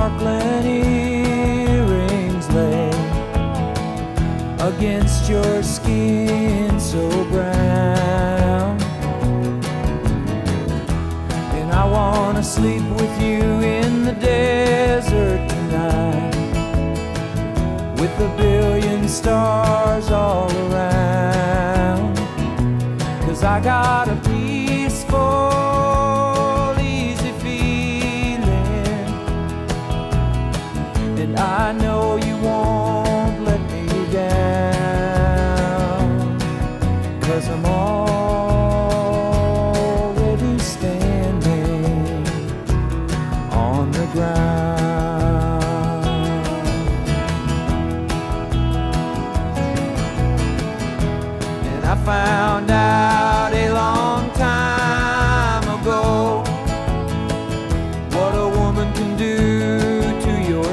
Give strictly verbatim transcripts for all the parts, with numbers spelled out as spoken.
sparkling earrings lay against your skin so brown. And I wanna sleep with you in the desert tonight, with a billion stars all around. 'Cause I got a peaceful, easy feeling, and I know you won't let me down. 'Cause I'm already standing on the ground. And I found out a long time ago what a woman can do to your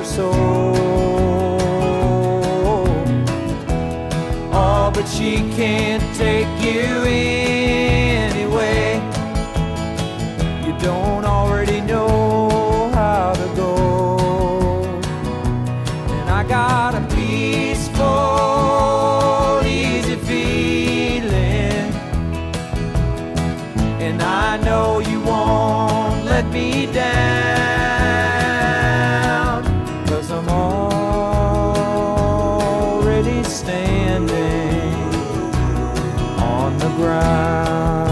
soul. Oh, but she can't take you anyway. You don't already know how to go. And I got a peaceful, easy feeling, and I know you won't let me down. 'Cause I'm already standing on the ground.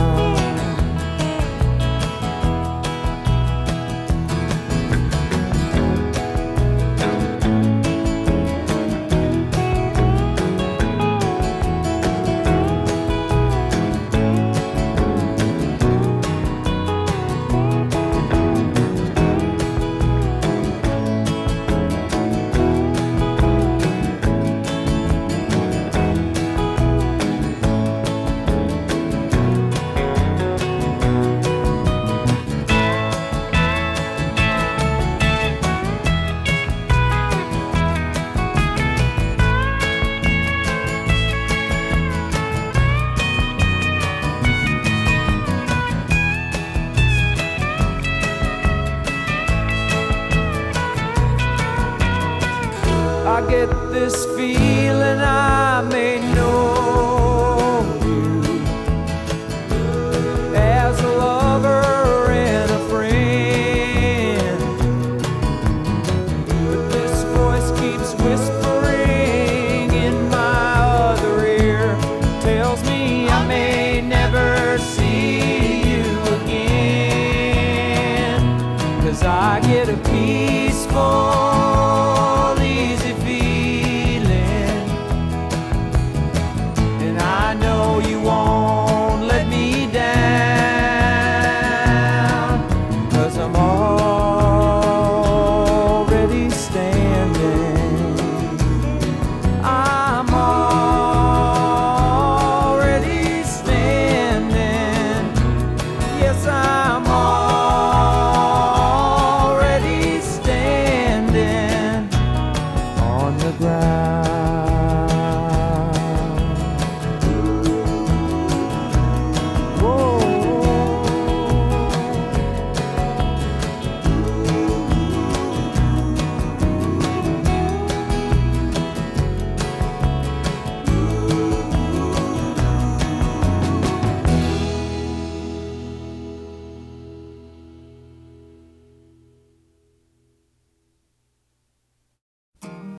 I get this feeling I may know you as a lover and a friend, but this voice keeps whispering in my other ear, tells me I may never see you again. 'Cause I get a peaceful,